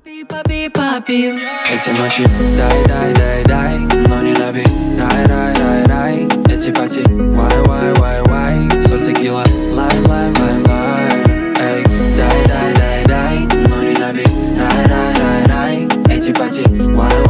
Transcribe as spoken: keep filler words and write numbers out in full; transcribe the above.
Папи, папи. Эти ночи дай, дай, дай, дай, но не набей. Рай, рай, рай, рай. Эти пати, вай, вай, вай, вай. Соль, текила, лайм, лайм, лайм, лайм. Эй, дай, дай, дай, дай, но не набей. Рай, рай, рай, рай. Эти пати, вай,